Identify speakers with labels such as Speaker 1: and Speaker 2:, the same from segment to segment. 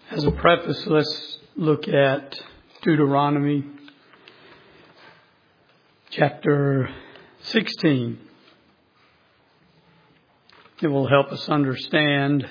Speaker 1: As a preface, let's look at Deuteronomy chapter 16. It will help us understand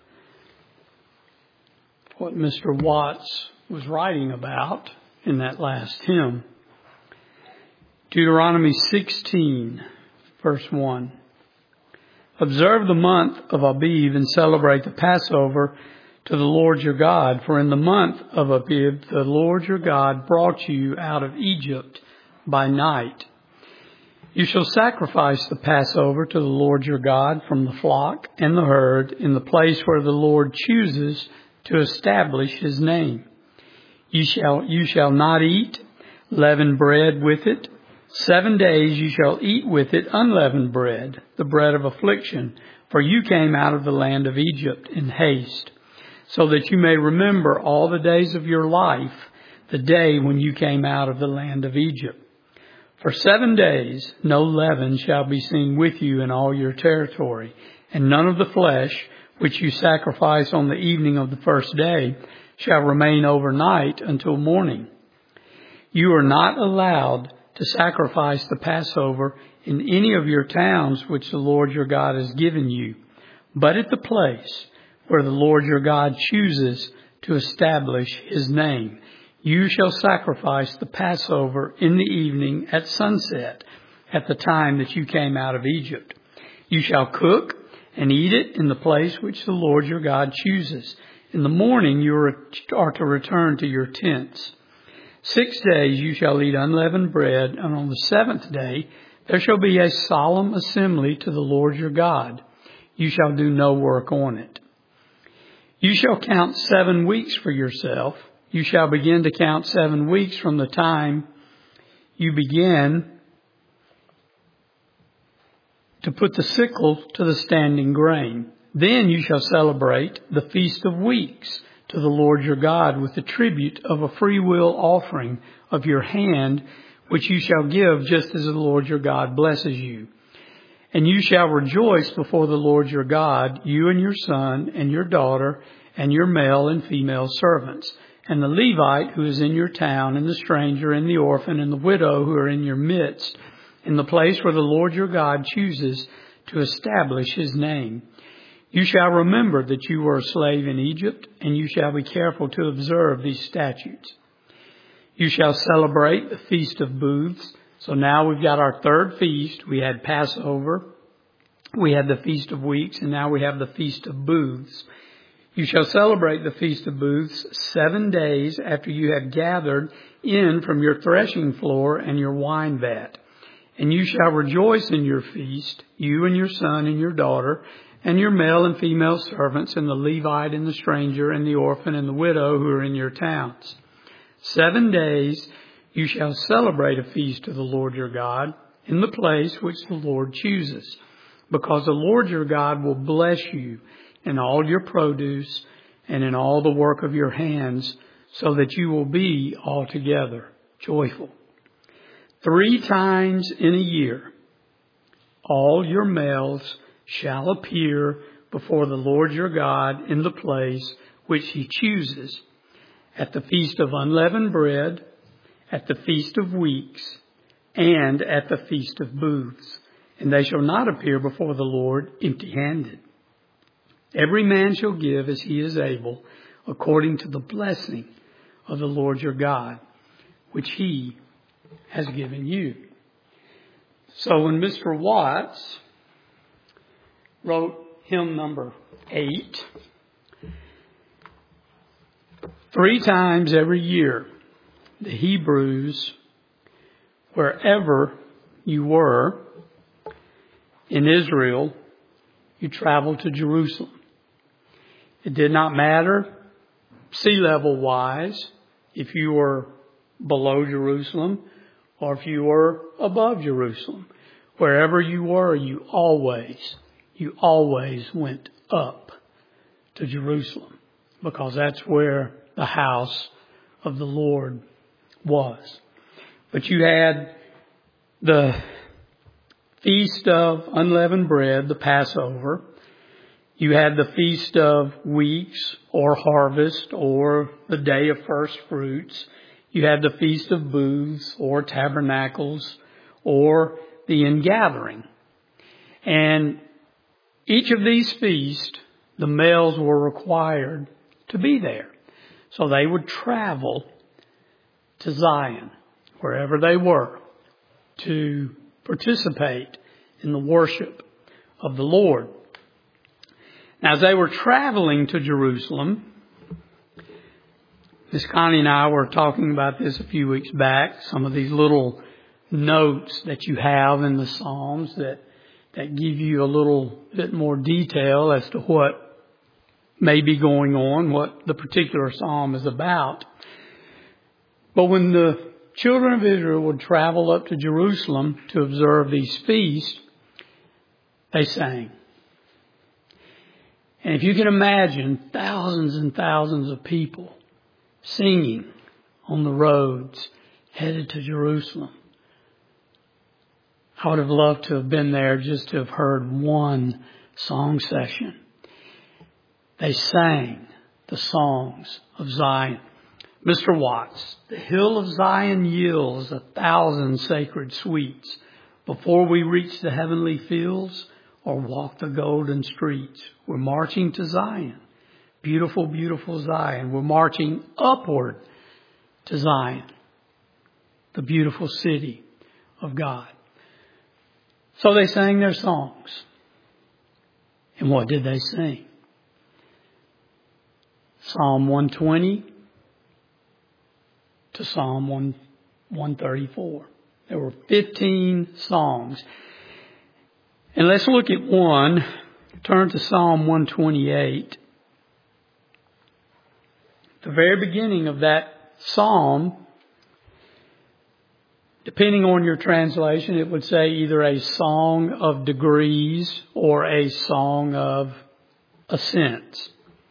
Speaker 1: what Mr. Watts was writing about in that last hymn. Deuteronomy 16, verse 1. Observe the month of Abib and celebrate the Passover to the Lord your God. For in the month of Abib, the Lord your God brought you out of Egypt by night. You shall sacrifice the Passover to the Lord your God from the flock and the herd in the place where the Lord chooses to establish his name. You shall not eat leavened bread with it. 7 days you shall eat with it unleavened bread, the bread of affliction, for you came out of the land of Egypt in haste, so that you may remember all the days of your life, the day when you came out of the land of Egypt. For 7 days no leaven shall be seen with you in all your territory, and none of the flesh which you sacrifice on the evening of the first day shall remain overnight until morning. You are not allowed to sacrifice the Passover in any of your towns which the Lord your God has given you, but at the place where the Lord your God chooses to establish his name. You shall sacrifice the Passover in the evening at sunset, at the time that you came out of Egypt. You shall cook and eat it in the place which the Lord your God chooses. In the morning you are to return to your tents. 6 days you shall eat unleavened bread, and on the seventh day there shall be a solemn assembly to the Lord your God. You shall do no work on it. You shall count 7 weeks for yourself. You shall begin to count 7 weeks from the time you begin to put the sickle to the standing grain. Then you shall celebrate the Feast of Weeks to the Lord your God with the tribute of a freewill offering of your hand, which you shall give just as the Lord your God blesses you. And you shall rejoice before the Lord your God, you and your son and your daughter and your male and female servants, and the Levite who is in your town, and the stranger and the orphan and the widow who are in your midst, in the place where the Lord your God chooses to establish his name. You shall remember that you were a slave in Egypt, and you shall be careful to observe these statutes. You shall celebrate the Feast of Booths. So now we've got our third feast. We had Passover, we had the Feast of Weeks, and now we have the Feast of Booths. You shall celebrate the Feast of Booths 7 days after you have gathered in from your threshing floor and your wine vat. And you shall rejoice in your feast, you and your son and your daughter, and your male and female servants, and the Levite and the stranger and the orphan and the widow who are in your towns. 7 days you shall celebrate a feast to the Lord your God in the place which the Lord chooses, because the Lord your God will bless you in all your produce and in all the work of your hands, so that you will be altogether joyful. 3 times in a year, all your males shall appear before the Lord your God in the place which he chooses, at the Feast of Unleavened Bread, at the Feast of Weeks, and at the Feast of Booths. And they shall not appear before the Lord empty-handed. Every man shall give as he is able, according to the blessing of the Lord your God, which he has given you. So when Mr. Watts wrote hymn number 8, 3 times every year, the Hebrews, wherever you were in Israel, you traveled to Jerusalem. It did not matter sea level wise if you were below Jerusalem or if you were above Jerusalem. Wherever you were, you always went up to Jerusalem, because that's where the house of the Lord was. But you had the Feast of Unleavened Bread, the Passover, You had the Feast of Weeks or Harvest or the Day of First Fruits. You had the Feast of Booths or Tabernacles or the Ingathering. And each of these feasts, the males were required to be there. So they would travel to Zion, wherever they were, to participate in the worship of the Lord. Now, as they were traveling to Jerusalem, Miss Connie and I were talking about this a few weeks back, some of these little notes that you have in the Psalms that give you a little bit more detail as to what may be going on, what the particular psalm is about. But when the children of Israel would travel up to Jerusalem to observe these feasts, they sang. And if you can imagine thousands and thousands of people singing on the roads headed to Jerusalem, I would have loved to have been there just to have heard one song session. They sang the songs of Zion. Mr. Watts, the hill of Zion yields 1,000 sacred sweets before we reach the heavenly fields or walk the golden streets. We're marching to Zion. Beautiful, beautiful Zion. We're marching upward to Zion, the beautiful city of God. So they sang their songs. And what did they sing? Psalm 120 to Psalm 134. There were 15 songs. And let's look at one. Turn to Psalm 128. The very beginning of that psalm, depending on your translation, it would say either a song of degrees or a song of ascents.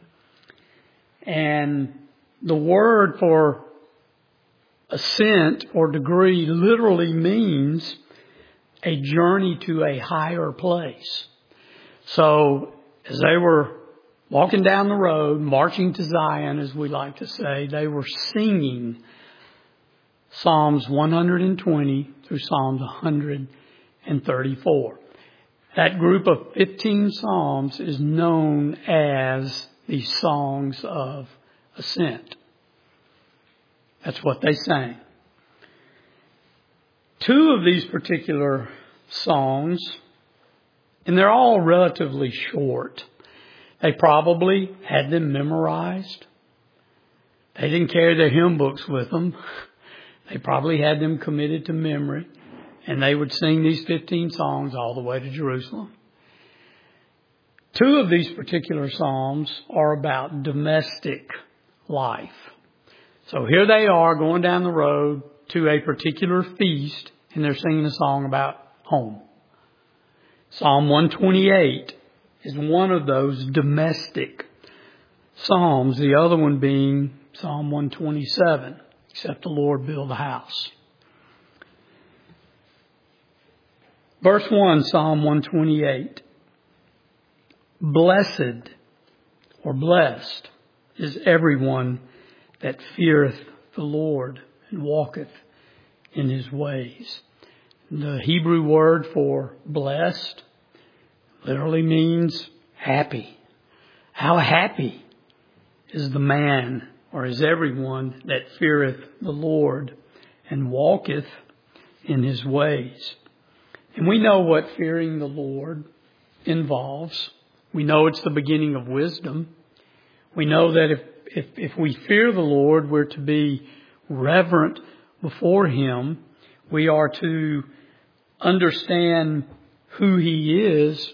Speaker 1: And the word for ascent or degree literally means a journey to a higher place. So as they were walking down the road, marching to Zion, as we like to say, they were singing Psalms 120 through Psalms 134. That group of 15 Psalms is known as the Songs of Ascent. That's what they sang. Two of these particular songs, and they're all relatively short. They probably had them memorized. They didn't carry their hymn books with them. They probably had them committed to memory. And they would sing these 15 songs all the way to Jerusalem. Two of these particular psalms are about domestic life. So here they are going down the road to a particular feast, and they're singing a song about home. Psalm 128 is one of those domestic psalms, the other one being Psalm 127, except the Lord build a house. Verse 1, Psalm 128. Blessed or blessed is everyone that feareth the Lord and walketh in his ways. The Hebrew word for blessed literally means happy. How happy is the man or is everyone that feareth the Lord and walketh in his ways. And we know what fearing the Lord involves. We know it's the beginning of wisdom. We know that if we fear the Lord, we're to be reverent before Him. We are to understand who He is.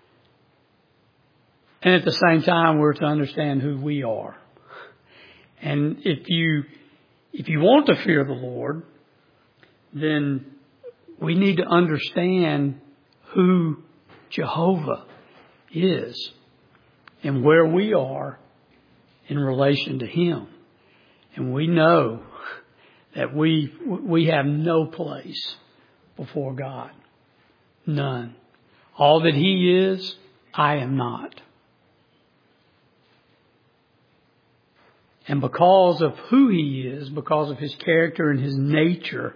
Speaker 1: And at the same time, we're to understand who we are. And if you want to fear the Lord, then we need to understand who Jehovah is and where we are in relation to Him. And we know that we have no place before God. None. All that He is, I am not. And because of who He is, because of His character and His nature,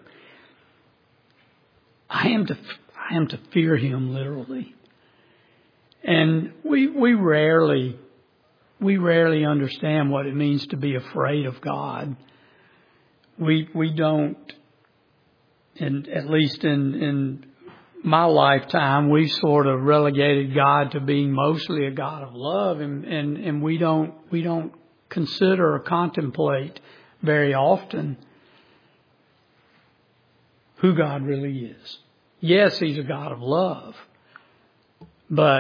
Speaker 1: I am to fear Him literally. And we rarely understand what it means to be afraid of God. We don't, and at least in my lifetime, we sort of relegated God to being mostly a God of love, and we don't consider or contemplate very often who God really is. Yes, He's a God of love, but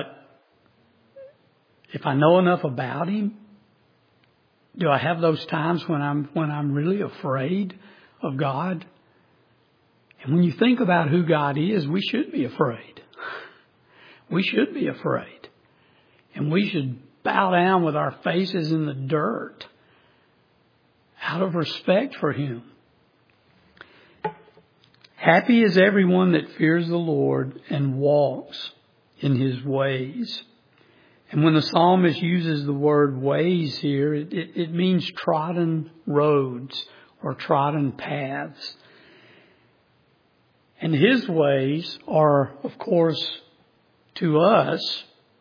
Speaker 1: if I know enough about Him, do I have those times when I'm really afraid of God? And when you think about who God is, we should be afraid. We should be afraid. And we should bow down with our faces in the dirt out of respect for Him. Happy is everyone that fears the Lord and walks in His ways. And when the psalmist uses the word ways here, it means trodden roads or trodden paths. And His ways are, of course, to us,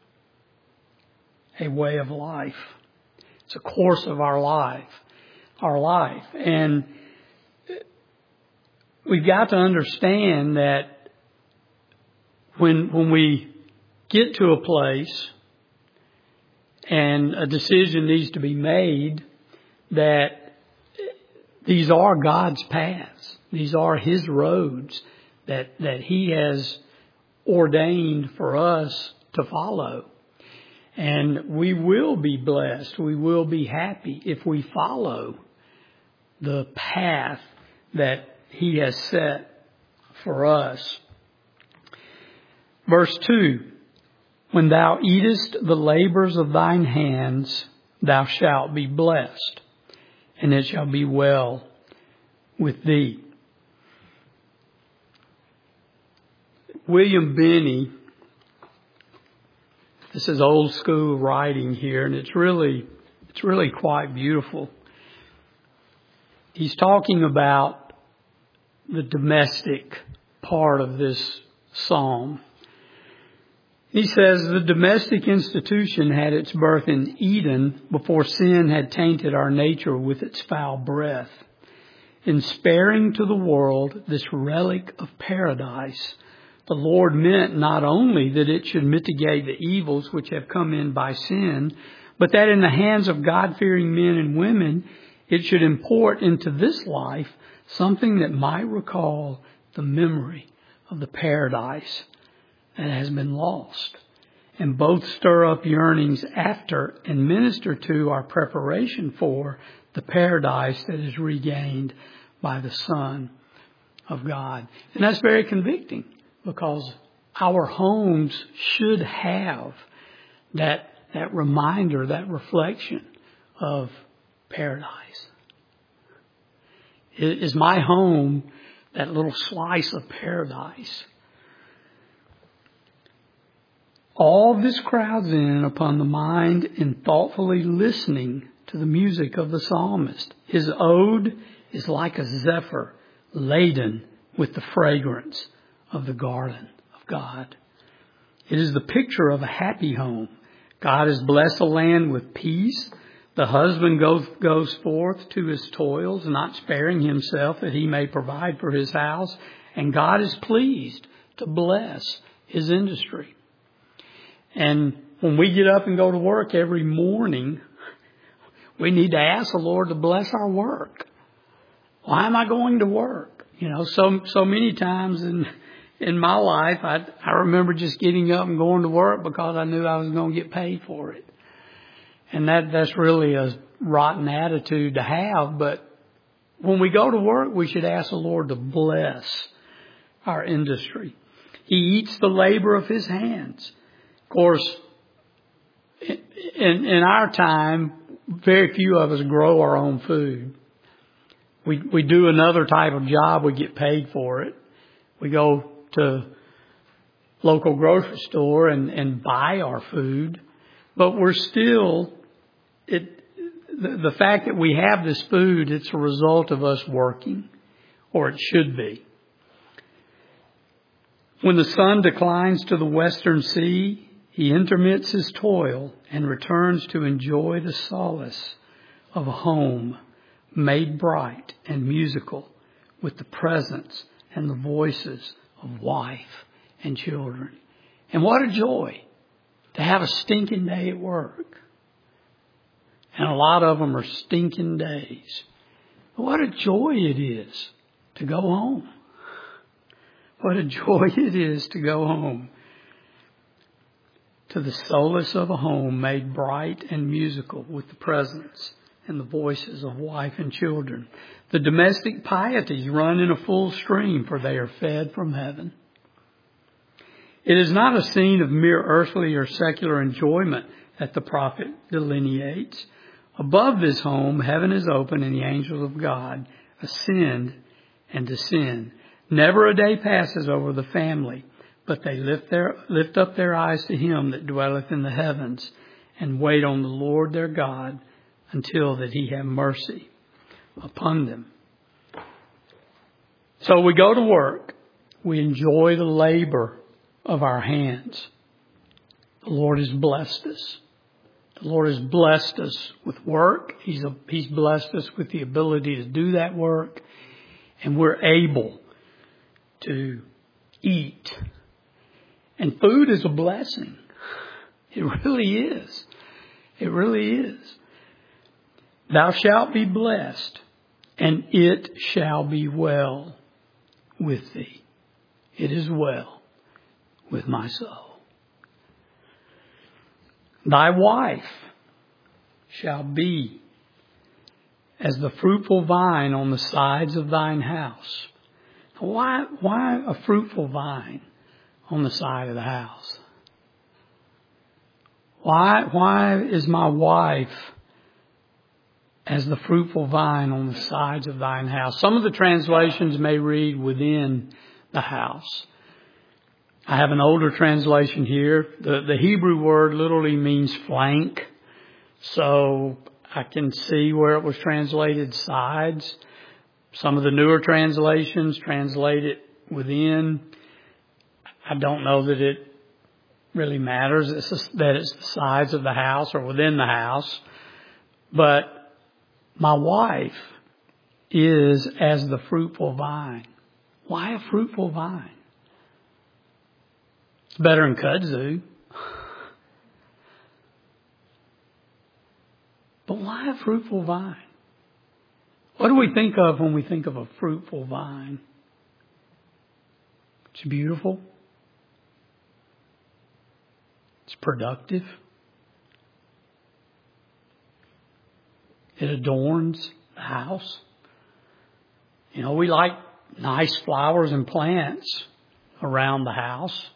Speaker 1: a way of life. It's a course of our life. And we've got to understand that when we get to a place and a decision needs to be made, that these are God's paths. These are His roads that He has ordained for us to follow. And we will be blessed. We will be happy if we follow the path that He has set for us. Verse 2, when thou eatest the labors of thine hands, thou shalt be blessed, and it shall be well with thee. William Binney, this is old school writing here, and it's really quite beautiful. He's talking about the domestic part of this psalm. He says, the domestic institution had its birth in Eden before sin had tainted our nature with its foul breath. In sparing to the world this relic of paradise, the Lord meant not only that it should mitigate the evils which have come in by sin, but that in the hands of God-fearing men and women, it should import into this life something that might recall the memory of the paradise that has been lost, and both stir up yearnings after and minister to our preparation for the paradise that is regained by the Son of God. And that's very convicting, because our homes should have that reminder, that reflection of paradise. Is my home that little slice of paradise? All this crowds in upon the mind in thoughtfully listening to the music of the psalmist. His ode is like a zephyr laden with the fragrance of the garden of God. It is the picture of a happy home. God has blessed the land with peace. The husband goes forth to his toils, not sparing himself that he may provide for his house. And God is pleased to bless his industry. And when we get up and go to work every morning, we need to ask the Lord to bless our work. Why am I going to work? So many times in my life, I remember just getting up and going to work because I knew I was going to get paid for it. And that's really a rotten attitude to have. But when we go to work, we should ask the Lord to bless our industry. He eats the labor of His hands. Of course, in our time, very few of us grow our own food. We do another type of job. We get paid for it. We go to local grocery store and buy our food. But we're still, the fact that we have this food, it's a result of us working, or it should be. When the sun declines to the western sea, he intermits his toil and returns to enjoy the solace of a home made bright and musical with the presence and the voices of wife and children. And what a joy to have a stinking day at work. And a lot of them are stinking days. But what a joy it is to go home. What a joy it is to go home. To the solace of a home made bright and musical with the presence and the voices of wife and children. The domestic pieties run in a full stream, for they are fed from heaven. It is not a scene of mere earthly or secular enjoyment that the prophet delineates. Above this home, heaven is open and the angels of God ascend and descend. Never a day passes over the family, but they lift up their eyes to him that dwelleth in the heavens and wait on the Lord their God until that he have mercy upon them. So we go to work. We enjoy the labor of our hands. The Lord has blessed us. The Lord has blessed us with work. He's blessed us with the ability to do that work. And we're able to eat. And food is a blessing. It really is. It really is. Thou shalt be blessed, and it shall be well with thee. It is well with my soul. Thy wife shall be as the fruitful vine on the sides of thine house. Why a fruitful vine on the side of the house? Why is my wife as the fruitful vine on the sides of thine house? Some of the translations may read within the house. I have an older translation here. The Hebrew word literally means flank. So I can see where it was translated sides. Some of the newer translations translate it within. I don't know that it really matters that it's the sides of the house or within the house. But my wife is as the fruitful vine. Why a fruitful vine? It's better than kudzu. But why a fruitful vine? What do we think of when we think of a fruitful vine? It's beautiful. It's productive. It adorns the house. You know, we like nice flowers and plants around the house.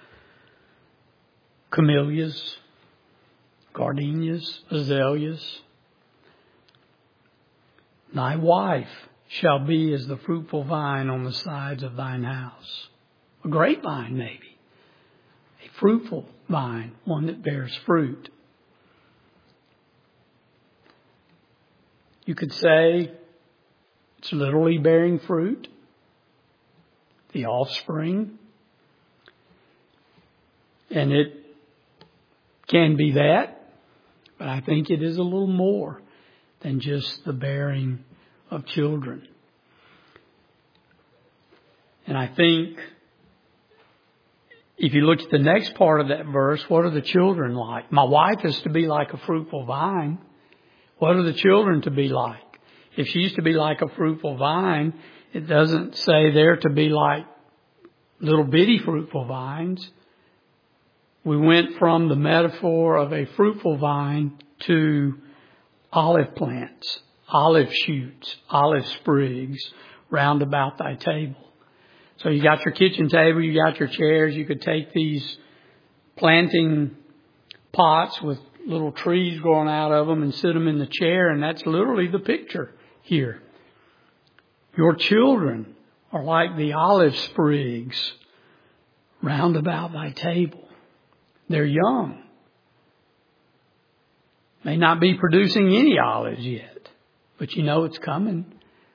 Speaker 1: Camellias, gardenias, azaleas. Thy wife shall be as the fruitful vine on the sides of thine house. A grapevine, maybe. A fruitful vine, one that bears fruit. You could say it's literally bearing fruit, the offspring. And it can be that, but I think it is a little more than just the bearing of children. And I think if you look at the next part of that verse, what are the children like? My wife is to be like a fruitful vine. What are the children to be like? If she's to be like a fruitful vine, it doesn't say they're to be like little bitty fruitful vines. We went from the metaphor of a fruitful vine to olive plants, olive shoots, olive sprigs round about thy table. So you got your kitchen table, you got your chairs. You could take these planting pots with little trees growing out of them and sit them in the chair, and that's literally the picture here. Your children are like the olive sprigs round about thy table. They're young. May not be producing any olives yet, but you know it's coming.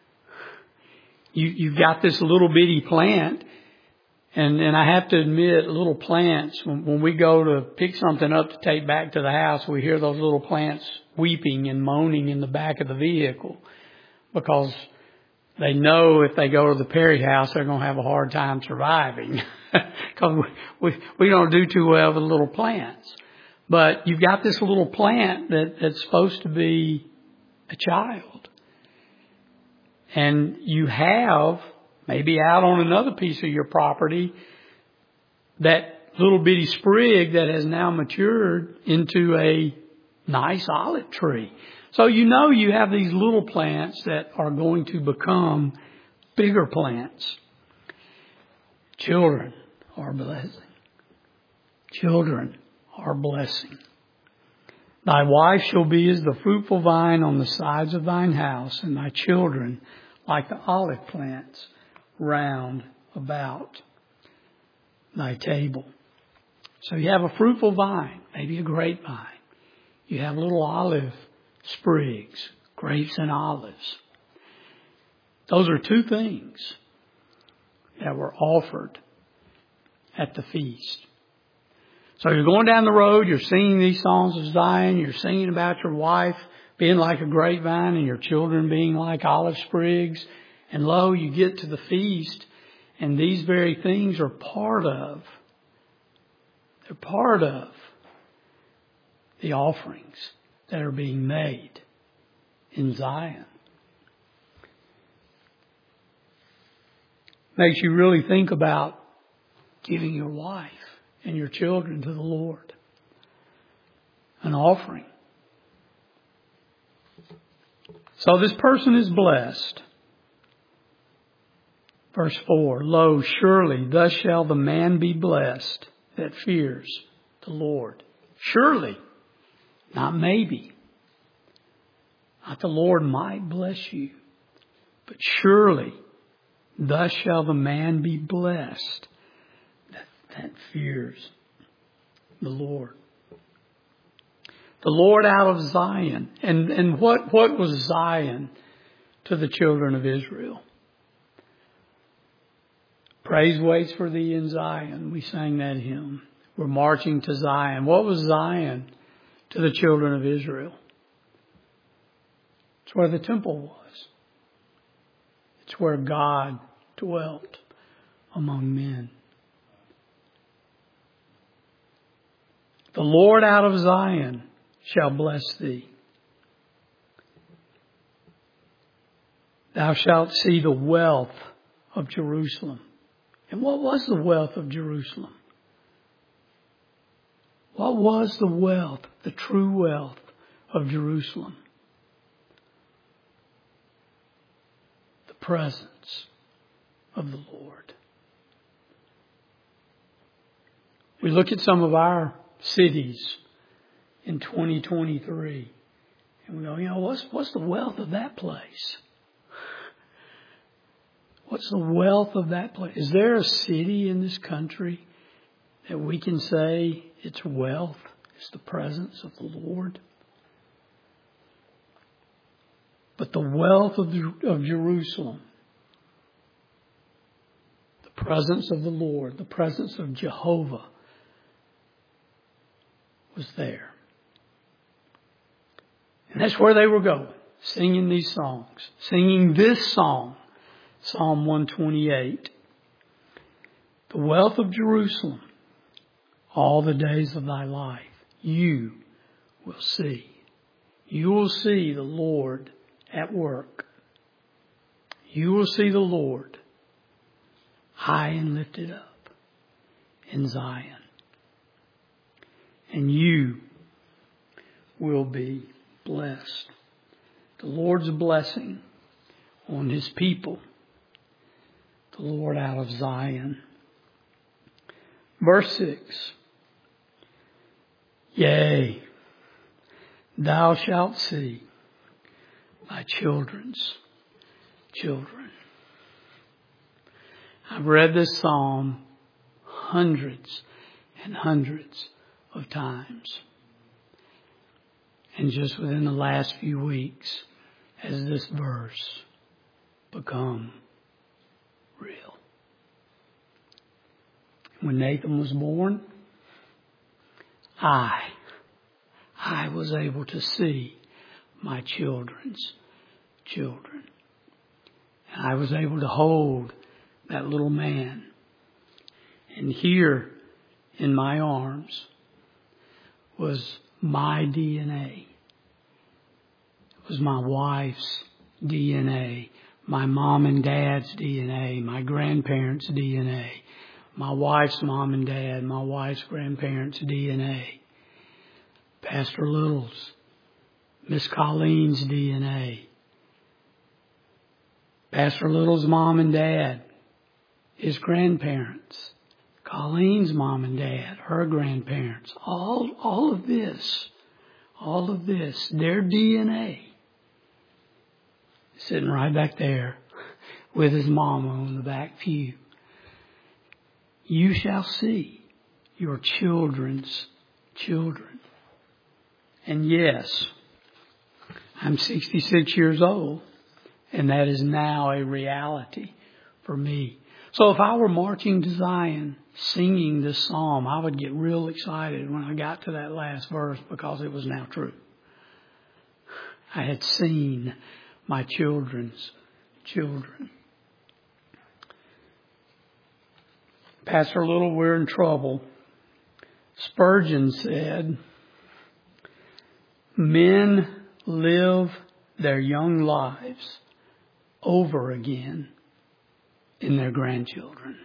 Speaker 1: You've got this little bitty plant, and I have to admit, little plants, when we go to pick something up to take back to the house, we hear those little plants weeping and moaning in the back of the vehicle because they know if they go to the Perry house, they're going to have a hard time surviving because we don't do too well with little plants. But you've got this little plant that's supposed to be a child. And you have, maybe out on another piece of your property, that little bitty sprig that has now matured into a nice olive tree. So you know you have these little plants that are going to become bigger plants. Children are a blessing. Children are a blessing. Thy wife shall be as the fruitful vine on the sides of thine house, and thy children like the olive plants round about thy table. So you have a fruitful vine, maybe a grapevine. You have little olive sprigs, grapes and olives. Those are two things that were offered at the feast. So you're going down the road, you're singing these songs of Zion, you're singing about your wife being like a grapevine and your children being like olive sprigs. And lo, you get to the feast, and these very things are they're part of the offerings that are being made in Zion. Makes you really think about giving your wife and your children to the Lord. An offering. So this person is blessed. Verse 4, Lo, surely thus shall the man be blessed that fears the Lord. Surely, not maybe. Not the Lord might bless you, but surely thus shall the man be blessed that fears the Lord. The Lord out of Zion. And what was Zion to the children of Israel? Praise waits for thee in Zion. We sang that hymn. We're marching to Zion. What was Zion to the children of Israel? It's where the temple was. It's where God dwelt among men. The Lord out of Zion shall bless thee. Thou shalt see the wealth of Jerusalem. And what was the wealth of Jerusalem? What was the wealth, the true wealth of Jerusalem? The presence of the Lord. We look at some of our cities in 2023 and we go, what's the wealth of that place? What's the wealth of that place? Is there a city in this country that we can say its wealth is the presence of the Lord? But the wealth of Jerusalem, the presence of the Lord, the presence of Jehovah was there. And that's where they were going, singing these songs, singing this song. Psalm 128. The wealth of Jerusalem, all the days of thy life, you will see. You will see the Lord at work. You will see the Lord high and lifted up in Zion. And you will be blessed. The Lord's blessing on His people. The Lord out of Zion. Verse 6. Yea, thou shalt see thy children's children. I've read this psalm hundreds and hundreds of times. And just within the last few weeks has this verse become real. When Nathan was born, I was able to see my children's children. And I was able to hold that little man. And here in my arms was my DNA. It was my wife's DNA, my mom and dad's DNA, my grandparents' DNA, my wife's mom and dad, my wife's grandparents' DNA, Pastor Little's, Miss Colleen's DNA, Pastor Little's mom and dad, his grandparents, Colleen's mom and dad, her grandparents, all of this, their DNA, sitting right back there with his mama on the back pew. You shall see your children's children. And yes, I'm 66 years old, and that is now a reality for me. So if I were marching to Zion, singing this psalm, I would get real excited when I got to that last verse because it was now true. I had seen my children's children. Pastor Little, we're in trouble. Spurgeon said, men live their young lives over again in their grandchildren.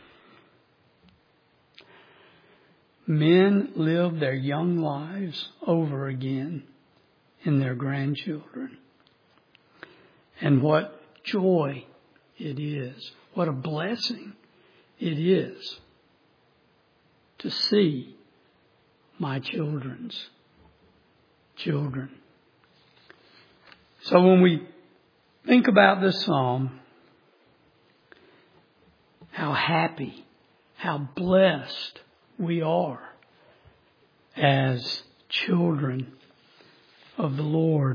Speaker 1: Men live their young lives over again in their grandchildren. And what joy it is, what a blessing it is to see my children's children. So when we think about this psalm, how happy, how blessed we are as children of the Lord.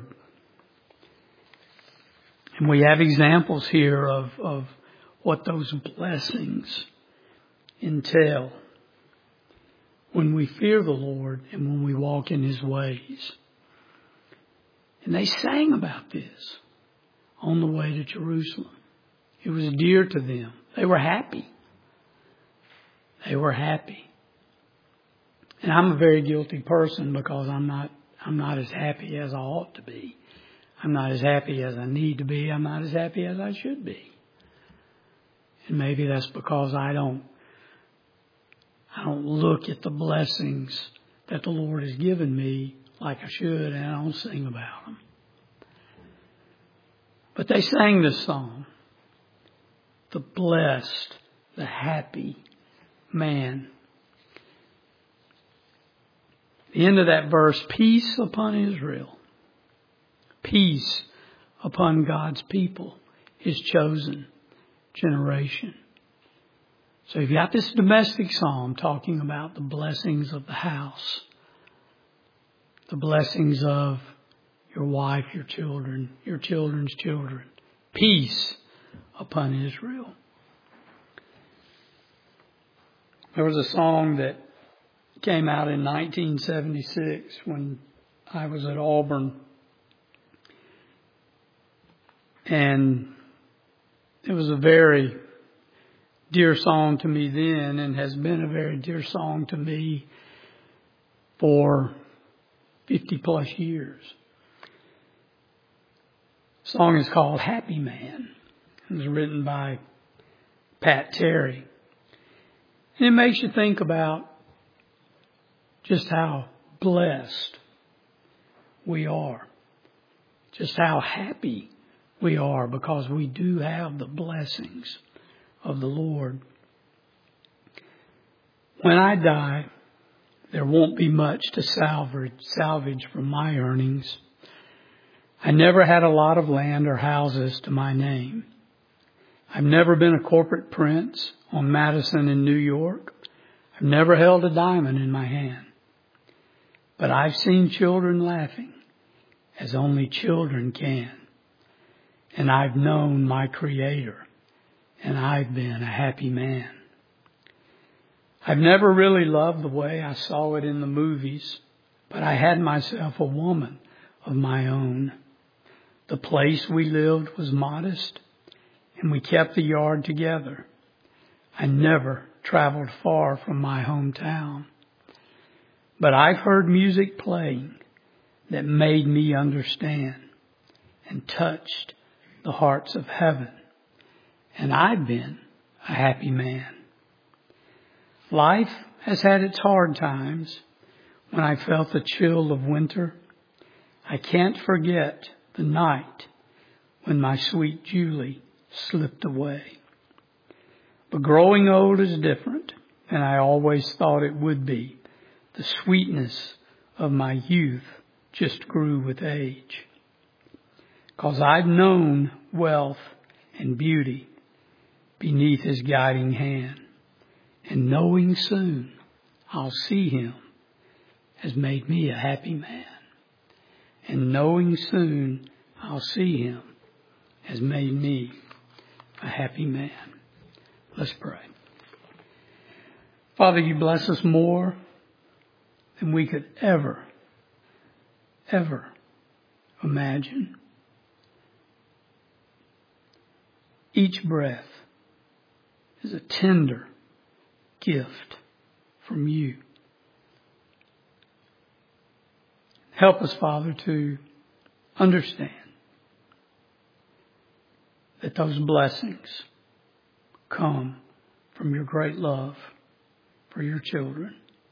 Speaker 1: And we have examples here of what those blessings entail when we fear the Lord and when we walk in His ways. And they sang about this on the way to Jerusalem. It was dear to them. They were happy. They were happy. And I'm a very guilty person because I'm not as happy as I ought to be. I'm not as happy as I need to be. I'm not as happy as I should be. And maybe that's because I don't look at the blessings that the Lord has given me like I should, and I don't sing about them. But they sang this song, the blessed, the happy man. The end of that verse, peace upon Israel, peace upon God's people, His chosen generation. So you've got this domestic psalm talking about the blessings of the house, the blessings of your wife, your children, your children's children. Peace upon Israel. There was a song that came out in 1976 when I was at Auburn. And it was a very dear song to me then and has been a very dear song to me for 50 plus years. The song is called Happy Man. It was written by Pat Terry. And it makes you think about just how blessed we are. Just how happy we are because we do have the blessings of the Lord. When I die, there won't be much to salvage from my earnings. I never had a lot of land or houses to my name. I've never been a corporate prince on Madison in New York. I've never held a diamond in my hand. But I've seen children laughing as only children can. And I've known my Creator, and I've been a happy man. I've never really loved the way I saw it in the movies, but I had myself a woman of my own. The place we lived was modest, and we kept the yard together. I never traveled far from my hometown. But I've heard music playing that made me understand and touched the hearts of heaven. And I've been a happy man. Life has had its hard times. When I felt the chill of winter, I can't forget the night when my sweet Julie slipped away. But growing old is different than I always thought it would be. The sweetness of my youth just grew with age. 'Cause I've known wealth and beauty beneath His guiding hand. And knowing soon I'll see Him has made me a happy man. And knowing soon I'll see Him has made me a happy man. Let's pray. Father, You bless us more than we could ever imagine. Each breath is a tender gift from You. Help us, Father, to understand that those blessings come from Your great love for Your children.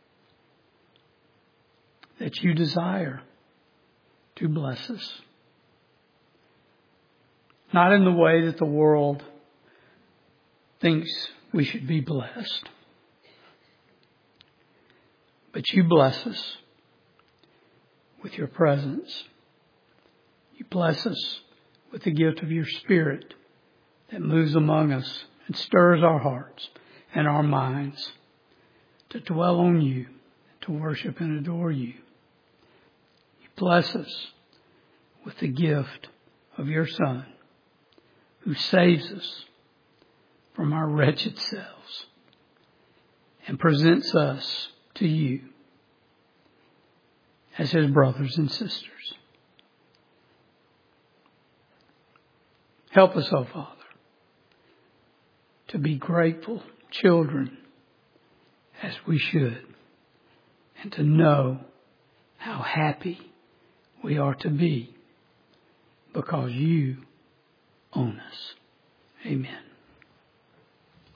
Speaker 1: That You desire to bless us. Not in the way that the world thinks we should be blessed. But You bless us with Your presence. You bless us with the gift of Your Spirit that moves among us and stirs our hearts and our minds to dwell on You, to worship and adore You. You bless us with the gift of Your Son, who saves us from our wretched selves and presents us to You as His brothers and sisters. Help us, O Father, to be grateful children as we should, and to know how happy we are to be because You own us. Amen.